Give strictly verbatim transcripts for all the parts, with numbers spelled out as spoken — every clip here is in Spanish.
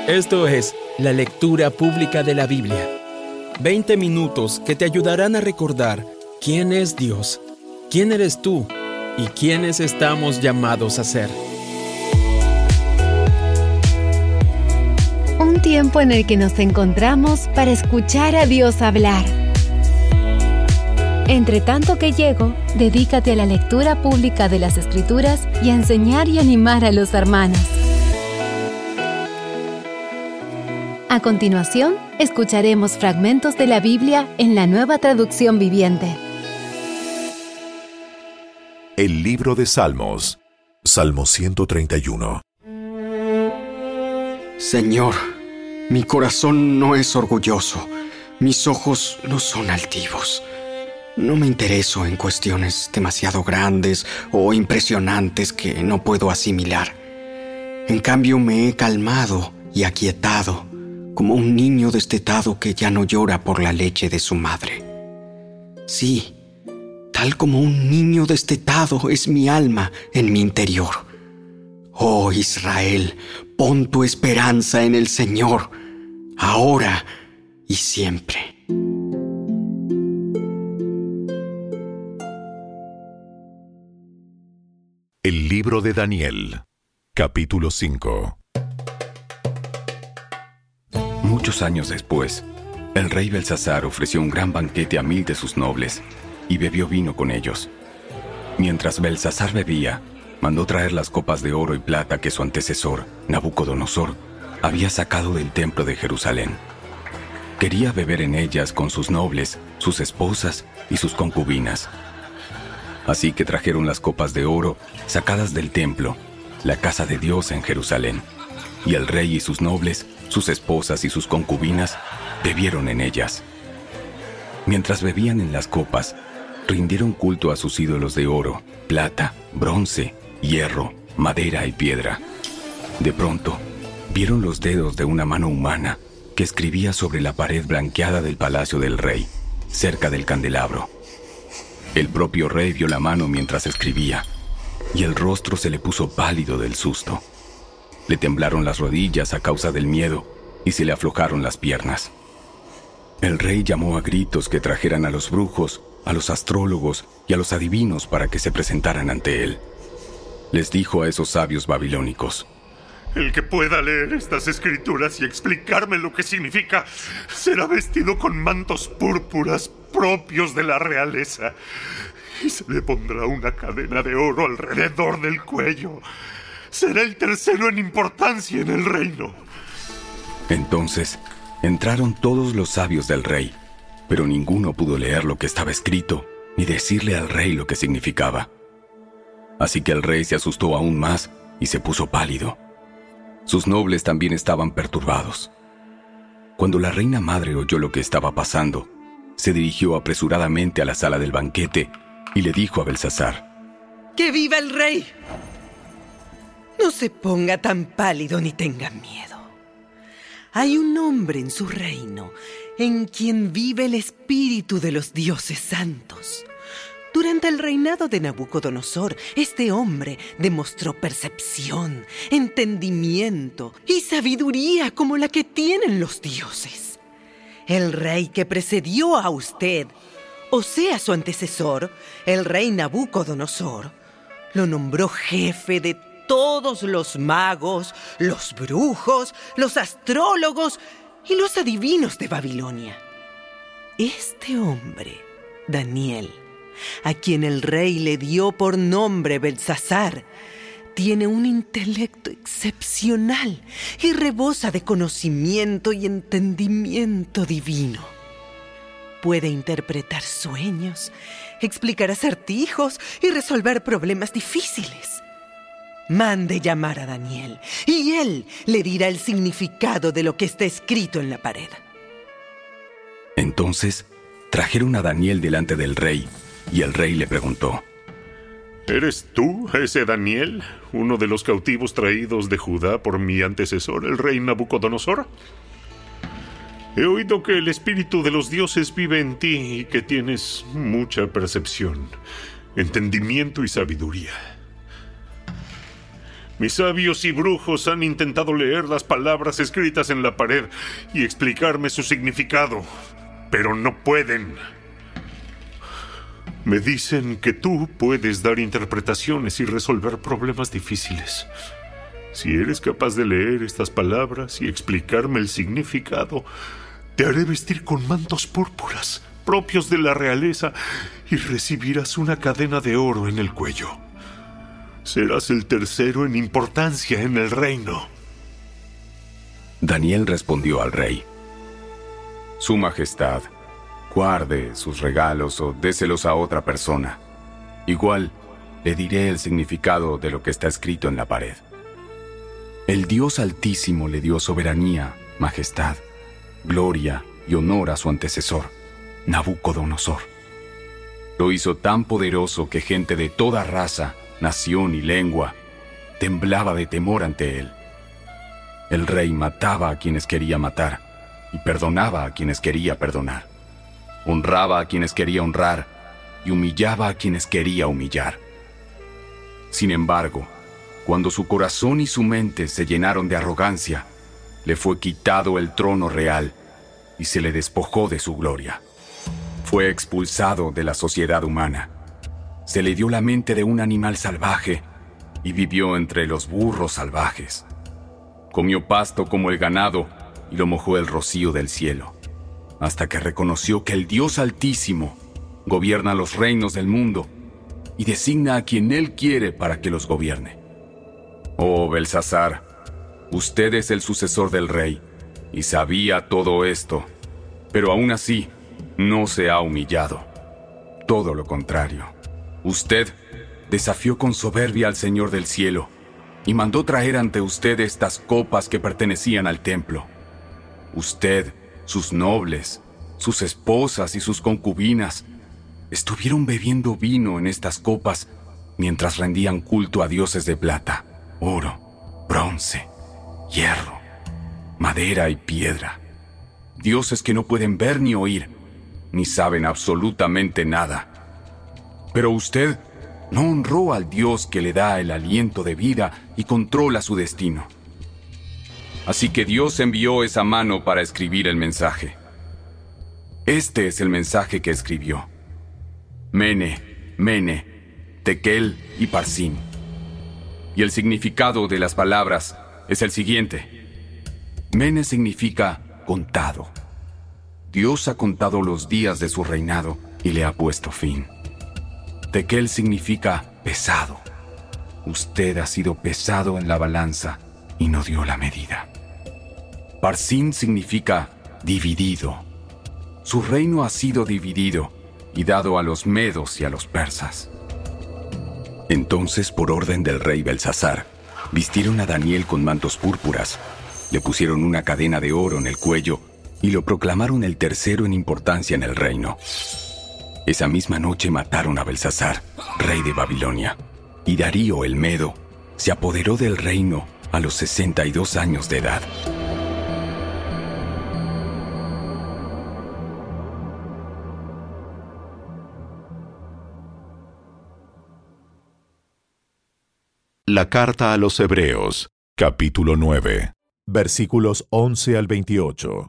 Esto es la lectura pública de la Biblia. veinte minutos que te ayudarán a recordar quién es Dios, quién eres tú y quiénes estamos llamados a ser. Un tiempo en el que nos encontramos para escuchar a Dios hablar. Entre tanto que llego, dedícate a la lectura pública de las Escrituras y a enseñar y animar a los hermanos. A continuación, escucharemos fragmentos de la Biblia en la Nueva Traducción Viviente. El libro de Salmos, Salmo ciento treinta y uno. Señor, mi corazón no es orgulloso, mis ojos no son altivos. No me intereso en cuestiones demasiado grandes o impresionantes que no puedo asimilar. En cambio, me he calmado y aquietado, como un niño destetado que ya no llora por la leche de su madre. Sí, tal como un niño destetado es mi alma en mi interior. Oh Israel, pon tu esperanza en el Señor, ahora y siempre. El libro de Daniel, capítulo cinco. Muchos años después, el rey Belsasar ofreció un gran banquete a mil de sus nobles y bebió vino con ellos. Mientras Belsasar bebía, mandó traer las copas de oro y plata que su antecesor, Nabucodonosor, había sacado del templo de Jerusalén. Quería beber en ellas con sus nobles, sus esposas y sus concubinas. Así que trajeron las copas de oro sacadas del templo, la casa de Dios en Jerusalén, y el rey y sus nobles, sus esposas y sus concubinas, bebieron en ellas. Mientras bebían en las copas, rindieron culto a sus ídolos de oro, plata, bronce, hierro, madera y piedra. De pronto, vieron los dedos de una mano humana que escribía sobre la pared blanqueada del palacio del rey, cerca del candelabro. El propio rey vio la mano mientras escribía, y el rostro se le puso pálido del susto. Le temblaron las rodillas a causa del miedo y se le aflojaron las piernas. El rey llamó a gritos que trajeran a los brujos, a los astrólogos y a los adivinos para que se presentaran ante él. Les dijo a esos sabios babilónicos: el que pueda leer estas escrituras y explicarme lo que significa, será vestido con mantos púrpuras propios de la realeza, y se le pondrá una cadena de oro alrededor del cuello. Será el tercero en importancia en el reino. Entonces entraron todos los sabios del rey, pero ninguno pudo leer lo que estaba escrito, ni decirle al rey lo que significaba. Así que el rey se asustó aún más y se puso pálido. Sus nobles también estaban perturbados. Cuando la reina madre oyó lo que estaba pasando, se dirigió apresuradamente a la sala del banquete y le dijo a Belsasar: ¡Que viva el rey! No se ponga tan pálido ni tenga miedo. Hay un hombre en su reino en quien vive el espíritu de los dioses santos. Durante el reinado de Nabucodonosor, este hombre demostró percepción, entendimiento y sabiduría como la que tienen los dioses. El rey que precedió a usted, o sea, su antecesor, el rey Nabucodonosor, lo nombró jefe de todos los magos, los brujos, los astrólogos y los adivinos de Babilonia. Este hombre, Daniel, a quien el rey le dio por nombre Belsasar, tiene un intelecto excepcional y rebosa de conocimiento y entendimiento divino. Puede interpretar sueños, explicar acertijos y resolver problemas difíciles. Mande llamar a Daniel y él le dirá el significado de lo que está escrito en la pared. Entonces trajeron a Daniel delante del rey y el rey le preguntó: ¿eres tú ese Daniel, uno de los cautivos traídos de Judá por mi antecesor, el rey Nabucodonosor? He oído que el espíritu de los dioses vive en ti y que tienes mucha percepción, entendimiento y sabiduría. Mis sabios y brujos han intentado leer las palabras escritas en la pared y explicarme su significado, pero no pueden. Me dicen que tú puedes dar interpretaciones y resolver problemas difíciles. Si eres capaz de leer estas palabras y explicarme el significado, te haré vestir con mantos púrpuras propios de la realeza y recibirás una cadena de oro en el cuello. Serás el tercero en importancia en el reino. Daniel respondió al rey: Su Majestad, guarde sus regalos o déselos a otra persona. Igual le diré el significado de lo que está escrito en la pared. El Dios Altísimo le dio soberanía, majestad, gloria y honor a su antecesor, Nabucodonosor. Lo hizo tan poderoso que gente de toda raza, nación y lengua temblaba de temor ante él. El rey mataba a quienes quería matar y perdonaba a quienes quería perdonar. Honraba a quienes quería honrar y humillaba a quienes quería humillar. Sin embargo, cuando su corazón y su mente se llenaron de arrogancia, le fue quitado el trono real y se le despojó de su gloria. Fue expulsado de la sociedad humana. Se le dio la mente de un animal salvaje y vivió entre los burros salvajes. Comió pasto como el ganado y lo mojó el rocío del cielo, hasta que reconoció que el Dios Altísimo gobierna los reinos del mundo y designa a quien Él quiere para que los gobierne. Oh, Belsasar, usted es el sucesor del rey y sabía todo esto, pero aún así no se ha humillado. Todo lo contrario. Usted desafió con soberbia al Señor del cielo y mandó traer ante usted estas copas que pertenecían al templo. Usted, sus nobles, sus esposas y sus concubinas estuvieron bebiendo vino en estas copas mientras rendían culto a dioses de plata, oro, bronce, hierro, madera y piedra. Dioses que no pueden ver ni oír, ni saben absolutamente nada. Pero usted no honró al Dios que le da el aliento de vida y controla su destino. Así que Dios envió esa mano para escribir el mensaje. Este es el mensaje que escribió: Mene, Mene, Tekel y Parsin. Y el significado de las palabras es el siguiente. Mene significa contado. Dios ha contado los días de su reinado y le ha puesto fin. Tekel significa pesado. Usted ha sido pesado en la balanza y no dio la medida. Parsin significa dividido. Su reino ha sido dividido y dado a los medos y a los persas. Entonces, por orden del rey Belsasar, vistieron a Daniel con mantos púrpuras, le pusieron una cadena de oro en el cuello y lo proclamaron el tercero en importancia en el reino. Esa misma noche mataron a Belsasar, rey de Babilonia, y Darío el Medo se apoderó del reino a los sesenta y dos años de edad. La carta a los Hebreos, capítulo nueve, versículos once al veintiocho.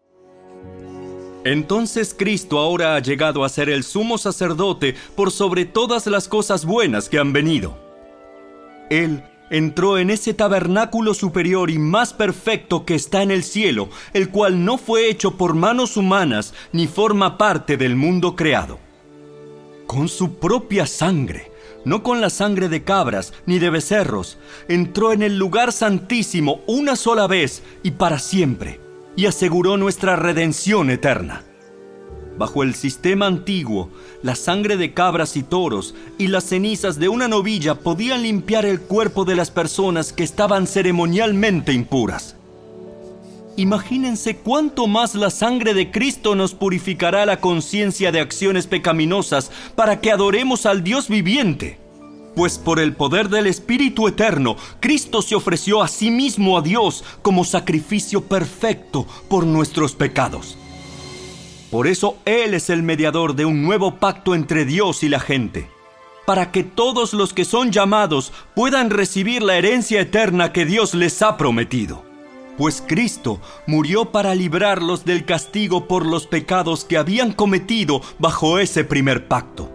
Entonces Cristo ahora ha llegado a ser el sumo sacerdote por sobre todas las cosas buenas que han venido. Él entró en ese tabernáculo superior y más perfecto que está en el cielo, el cual no fue hecho por manos humanas ni forma parte del mundo creado. Con su propia sangre, no con la sangre de cabras ni de becerros, entró en el lugar santísimo una sola vez y para siempre, y aseguró nuestra redención eterna. Bajo el sistema antiguo, la sangre de cabras y toros y las cenizas de una novilla podían limpiar el cuerpo de las personas que estaban ceremonialmente impuras. Imagínense cuánto más la sangre de Cristo nos purificará la conciencia de acciones pecaminosas para que adoremos al Dios viviente. Pues por el poder del Espíritu Eterno, Cristo se ofreció a sí mismo a Dios como sacrificio perfecto por nuestros pecados. Por eso Él es el mediador de un nuevo pacto entre Dios y la gente. para que todos los que son llamados puedan recibir la herencia eterna que Dios les ha prometido. Pues Cristo murió para librarlos del castigo por los pecados que habían cometido bajo ese primer pacto.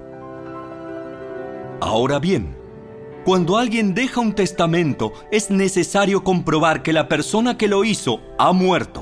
Ahora bien, cuando alguien deja un testamento, es necesario comprobar que la persona que lo hizo ha muerto.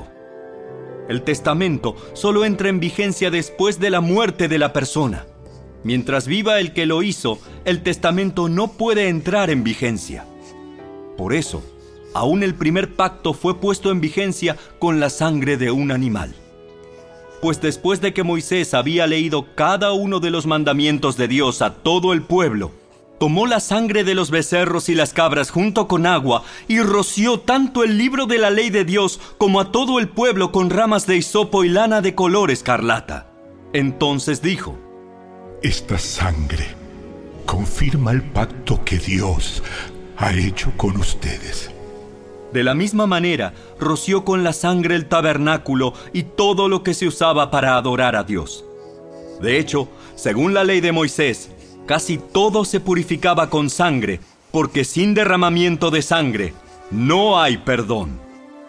El testamento solo entra en vigencia después de la muerte de la persona. Mientras viva el que lo hizo, el testamento no puede entrar en vigencia. Por eso, aún el primer pacto fue puesto en vigencia con la sangre de un animal. Pues después de que Moisés había leído cada uno de los mandamientos de Dios a todo el pueblo, tomó la sangre de los becerros y las cabras junto con agua y roció tanto el libro de la ley de Dios como a todo el pueblo con ramas de hisopo y lana de color escarlata. Entonces dijo: Esta sangre confirma el pacto que Dios ha hecho con ustedes. De la misma manera, roció con la sangre el tabernáculo y todo lo que se usaba para adorar a Dios. De hecho, según la ley de Moisés, casi todo se purificaba con sangre, porque sin derramamiento de sangre no hay perdón.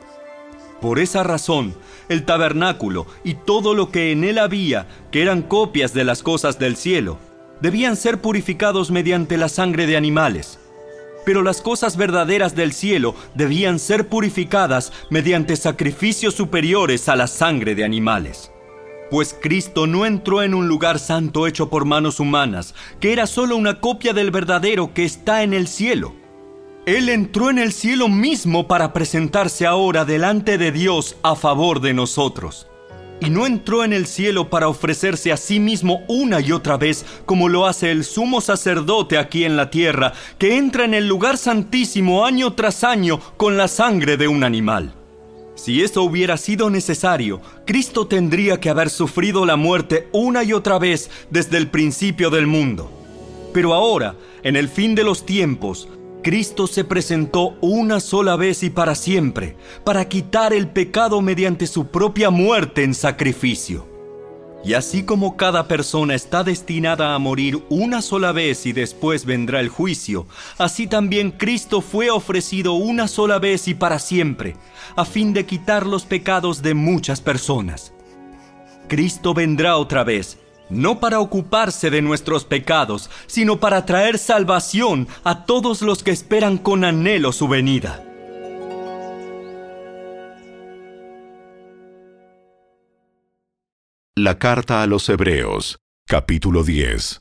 Por esa razón, el tabernáculo y todo lo que en él había, que eran copias de las cosas del cielo, debían ser purificados mediante la sangre de animales. Pero las cosas verdaderas del cielo debían ser purificadas mediante sacrificios superiores a la sangre de animales. Pues Cristo no entró en un lugar santo hecho por manos humanas, que era solo una copia del verdadero que está en el cielo. Él entró en el cielo mismo para presentarse ahora delante de Dios a favor de nosotros. Y no entró en el cielo para ofrecerse a sí mismo una y otra vez, como lo hace el sumo sacerdote aquí en la tierra, que entra en el lugar santísimo año tras año con la sangre de un animal. Si eso hubiera sido necesario, Cristo tendría que haber sufrido la muerte una y otra vez desde el principio del mundo. Pero ahora, en el fin de los tiempos, Cristo se presentó una sola vez y para siempre, para quitar el pecado mediante su propia muerte en sacrificio. Y así como cada persona está destinada a morir una sola vez y después vendrá el juicio, así también Cristo fue ofrecido una sola vez y para siempre, a fin de quitar los pecados de muchas personas. Cristo vendrá otra vez, no para ocuparse de nuestros pecados, sino para traer salvación a todos los que esperan con anhelo su venida. La carta a los Hebreos, capítulo diez.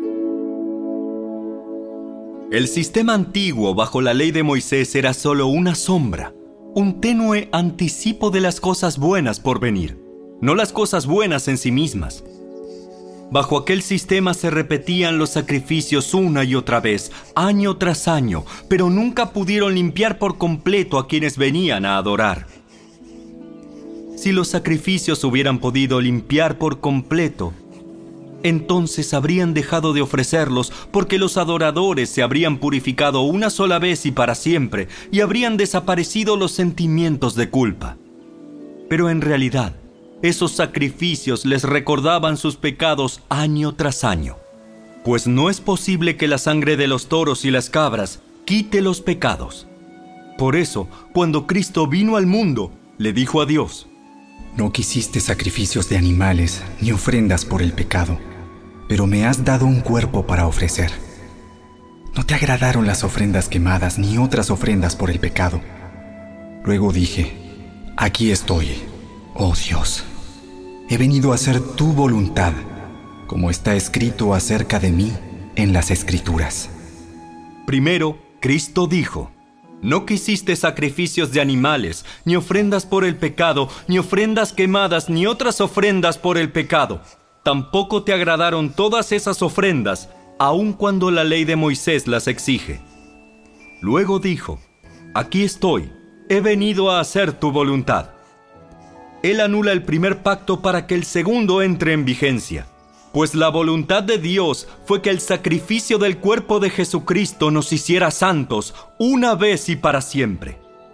El sistema antiguo bajo la ley de Moisés era solo una sombra, un tenue anticipo de las cosas buenas por venir, no las cosas buenas en sí mismas. Bajo aquel sistema se repetían los sacrificios una y otra vez, año tras año, pero nunca pudieron limpiar por completo a quienes venían a adorar. Si los sacrificios hubieran podido limpiar por completo, entonces habrían dejado de ofrecerlos porque los adoradores se habrían purificado una sola vez y para siempre y habrían desaparecido los sentimientos de culpa. Pero en realidad, esos sacrificios les recordaban sus pecados año tras año, pues no es posible que la sangre de los toros y las cabras quite los pecados. Por eso, cuando Cristo vino al mundo, le dijo a Dios: No quisiste sacrificios de animales ni ofrendas por el pecado, pero me has dado un cuerpo para ofrecer. No te agradaron las ofrendas quemadas ni otras ofrendas por el pecado. Luego dije: Aquí estoy, oh Dios. He venido a hacer tu voluntad, como está escrito acerca de mí en las Escrituras. Primero, Cristo dijo: No quisiste sacrificios de animales, ni ofrendas por el pecado, ni ofrendas quemadas, ni otras ofrendas por el pecado. Tampoco te agradaron todas esas ofrendas, aun cuando la ley de Moisés las exige. Luego dijo: Aquí estoy, he venido a hacer tu voluntad. Él anula el primer pacto para que el segundo entre en vigencia, pues la voluntad de Dios fue que el sacrificio del cuerpo de Jesucristo nos hiciera santos una vez y para siempre.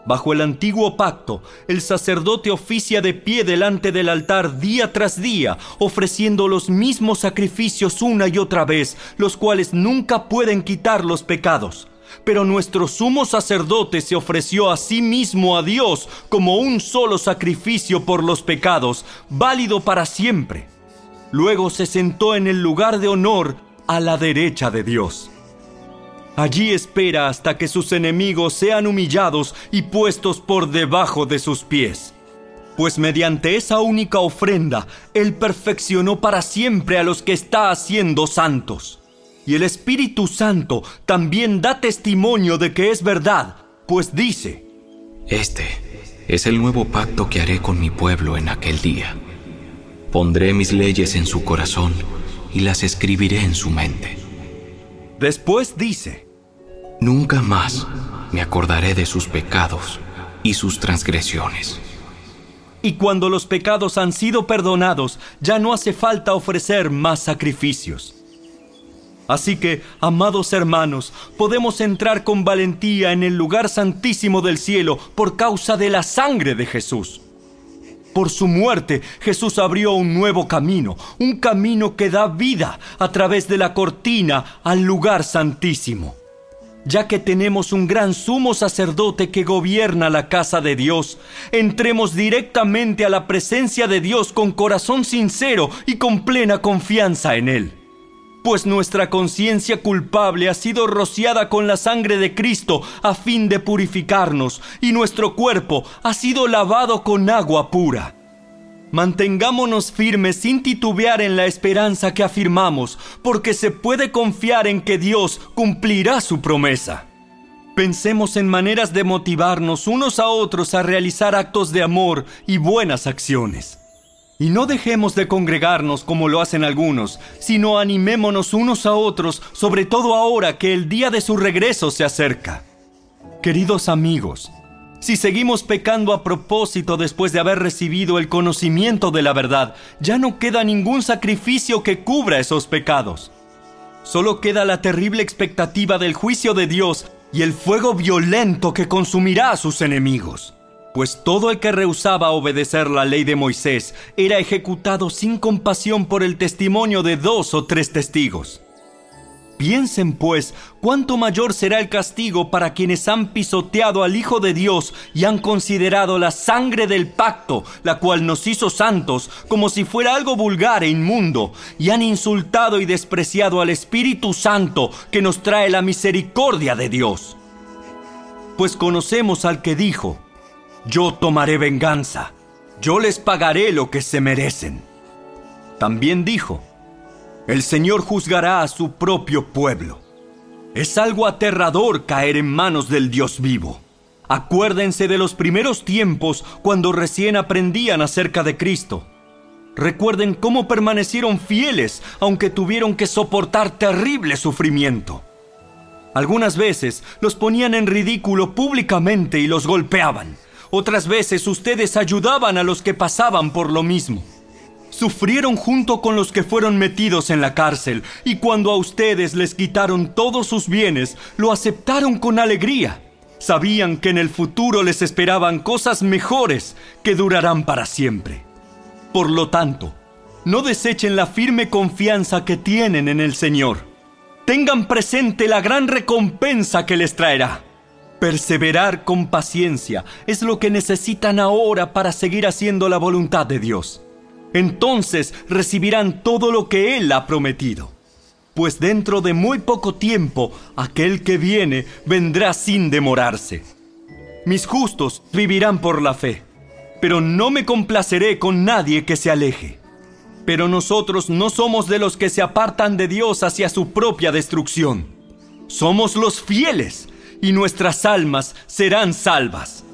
Bajo el antiguo pacto, el sacerdote oficia de pie delante del altar día tras día, ofreciendo los mismos sacrificios una y otra vez, los cuales nunca pueden quitar los pecados. Pero nuestro sumo sacerdote se ofreció a sí mismo a Dios como un solo sacrificio por los pecados, válido para siempre. Luego se sentó en el lugar de honor a la derecha de Dios. Allí espera hasta que sus enemigos sean humillados y puestos por debajo de sus pies. Pues mediante esa única ofrenda, Él perfeccionó para siempre a los que está haciendo santos. Y el Espíritu Santo también da testimonio de que es verdad, pues dice: Este es el nuevo pacto que haré con mi pueblo en aquel día. Pondré mis leyes en su corazón y las escribiré en su mente. Después dice: Nunca más me acordaré de sus pecados y sus transgresiones. Y cuando los pecados han sido perdonados, ya no hace falta ofrecer más sacrificios. Así que, amados hermanos, podemos entrar con valentía en el lugar santísimo del cielo por causa de la sangre de Jesús. Por su muerte, Jesús abrió un nuevo camino, un camino que da vida a través de la cortina al lugar santísimo. Ya que tenemos un gran sumo sacerdote que gobierna la casa de Dios, entremos directamente a la presencia de Dios con corazón sincero y con plena confianza en Él. Pues nuestra conciencia culpable ha sido rociada con la sangre de Cristo a fin de purificarnos, y nuestro cuerpo ha sido lavado con agua pura. Mantengámonos firmes sin titubear en la esperanza que afirmamos, porque se puede confiar en que Dios cumplirá su promesa. Pensemos en maneras de motivarnos unos a otros a realizar actos de amor y buenas acciones. Y no dejemos de congregarnos como lo hacen algunos, sino animémonos unos a otros, sobre todo ahora que el día de su regreso se acerca. Queridos amigos, si seguimos pecando a propósito después de haber recibido el conocimiento de la verdad, ya no queda ningún sacrificio que cubra esos pecados. Solo queda la terrible expectativa del juicio de Dios y el fuego violento que consumirá a sus enemigos. Pues todo el que rehusaba obedecer la ley de Moisés era ejecutado sin compasión por el testimonio de dos o tres testigos. Piensen, pues, cuánto mayor será el castigo para quienes han pisoteado al Hijo de Dios y han considerado la sangre del pacto, la cual nos hizo santos, como si fuera algo vulgar e inmundo, y han insultado y despreciado al Espíritu Santo que nos trae la misericordia de Dios. Pues conocemos al que dijo: Yo tomaré venganza, yo les pagaré lo que se merecen. También dijo: El Señor juzgará a su propio pueblo. Es algo aterrador caer en manos del Dios vivo. Acuérdense de los primeros tiempos cuando recién aprendían acerca de Cristo. Recuerden cómo permanecieron fieles aunque tuvieron que soportar terrible sufrimiento. Algunas veces los ponían en ridículo públicamente y los golpeaban. Otras veces ustedes ayudaban a los que pasaban por lo mismo. Sufrieron junto con los que fueron metidos en la cárcel, y cuando a ustedes les quitaron todos sus bienes, lo aceptaron con alegría. Sabían que en el futuro les esperaban cosas mejores que durarán para siempre. Por lo tanto, no desechen la firme confianza que tienen en el Señor. Tengan presente la gran recompensa que les traerá. Perseverar con paciencia es lo que necesitan ahora para seguir haciendo la voluntad de Dios. Entonces recibirán todo lo que Él ha prometido. Pues dentro de muy poco tiempo, aquel que viene vendrá sin demorarse. Mis justos vivirán por la fe, pero no me complaceré con nadie que se aleje. Pero nosotros no somos de los que se apartan de Dios hacia su propia destrucción. Somos los fieles, y nuestras almas serán salvas.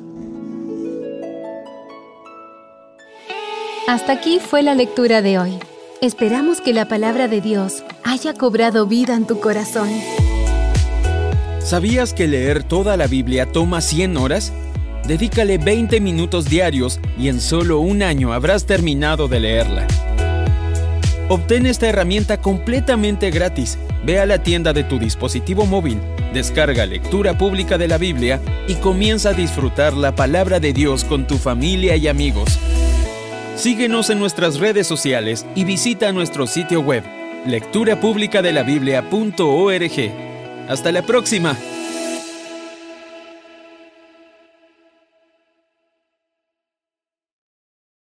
Hasta aquí fue la lectura de hoy. Esperamos que la palabra de Dios haya cobrado vida en tu corazón. ¿Sabías que leer toda la Biblia toma cien horas? Dedícale veinte minutos diarios y en solo un año habrás terminado de leerla. Obtén esta herramienta completamente gratis. Ve a la tienda de tu dispositivo móvil Descarga Lectura Pública de la Biblia y comienza a disfrutar la palabra de Dios con tu familia y amigos. Síguenos en nuestras redes sociales y visita nuestro sitio web lectura pública de la biblia punto org. Hasta la próxima.